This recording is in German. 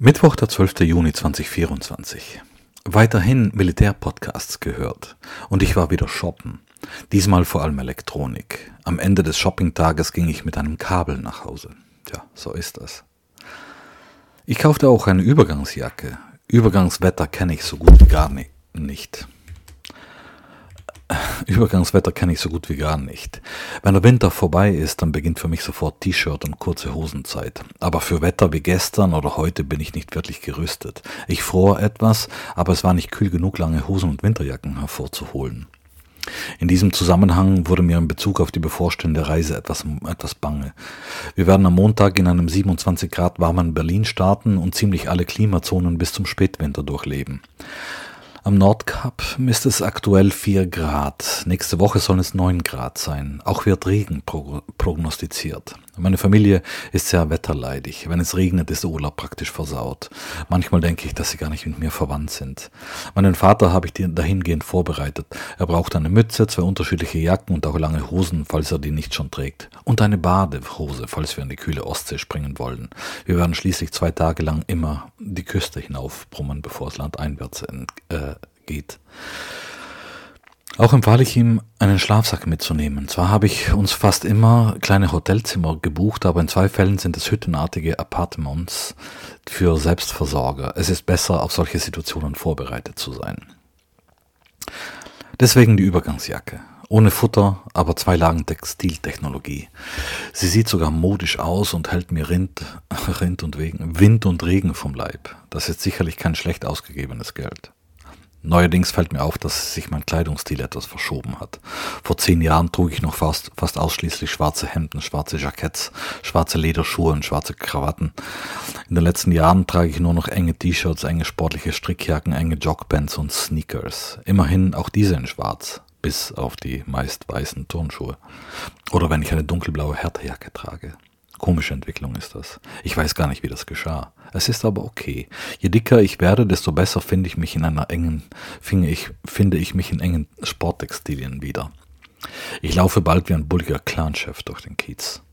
Mittwoch, der 12. Juni 2024. Weiterhin Militärpodcasts gehört und ich war wieder shoppen. Diesmal vor allem Elektronik. Am Ende des Shoppingtages ging ich mit einem Kabel nach Hause. Tja, so ist das. Ich kaufte auch eine Übergangsjacke. Übergangswetter kenne ich so gut wie gar nicht. Übergangswetter kenne ich so gut wie gar nicht. Wenn der Winter vorbei ist, dann beginnt für mich sofort T-Shirt und kurze Hosenzeit. Aber für Wetter wie gestern oder heute bin ich nicht wirklich gerüstet. Ich fror etwas, aber es war nicht kühl genug, lange Hosen und Winterjacken hervorzuholen. In diesem Zusammenhang wurde mir in Bezug auf die bevorstehende Reise etwas bange. Wir werden am Montag in einem 27 Grad warmen Berlin starten und ziemlich alle Klimazonen bis zum Spätwinter durchleben. Am Nordkap ist es aktuell 4 Grad. Nächste Woche sollen es 9 Grad sein. Auch wird Regen prognostiziert. Meine Familie ist sehr wetterleidig. Wenn es regnet, ist der Urlaub praktisch versaut. Manchmal denke ich, dass sie gar nicht mit mir verwandt sind. Meinen Vater habe ich dahingehend vorbereitet. Er braucht eine Mütze, 2 unterschiedliche Jacken und auch lange Hosen, falls er die nicht schon trägt. Und eine Badehose, falls wir in die kühle Ostsee springen wollen. Wir werden schließlich 2 Tage lang immer die Küste hinaufbrummen, bevor es landeinwärts geht. Auch empfahle ich ihm, einen Schlafsack mitzunehmen. Zwar habe ich uns fast immer kleine Hotelzimmer gebucht, aber in 2 Fällen sind es hüttenartige Appartements für Selbstversorger. Es ist besser, auf solche Situationen vorbereitet zu sein. Deswegen die Übergangsjacke. Ohne Futter, aber 2 Lagen Textiltechnologie. Sie sieht sogar modisch aus und hält mir Wind und Regen vom Leib. Das ist sicherlich kein schlecht ausgegebenes Geld. Neuerdings fällt mir auf, dass sich mein Kleidungsstil etwas verschoben hat. Vor 10 Jahren trug ich noch fast ausschließlich schwarze Hemden, schwarze Jacketts, schwarze Lederschuhe und schwarze Krawatten. In den letzten Jahren trage ich nur noch enge T-Shirts, enge sportliche Strickjacken, enge Jogpants und Sneakers. Immerhin auch diese in schwarz, bis auf die meist weißen Turnschuhe. Oder wenn ich eine dunkelblaue Härtejacke trage. Komische Entwicklung ist das. Ich weiß gar nicht, wie das geschah. Es ist aber okay. Je dicker ich werde, desto besser finde ich mich in engen Sporttextilien wieder. Ich laufe bald wie ein bulliger Clanchef durch den Kiez.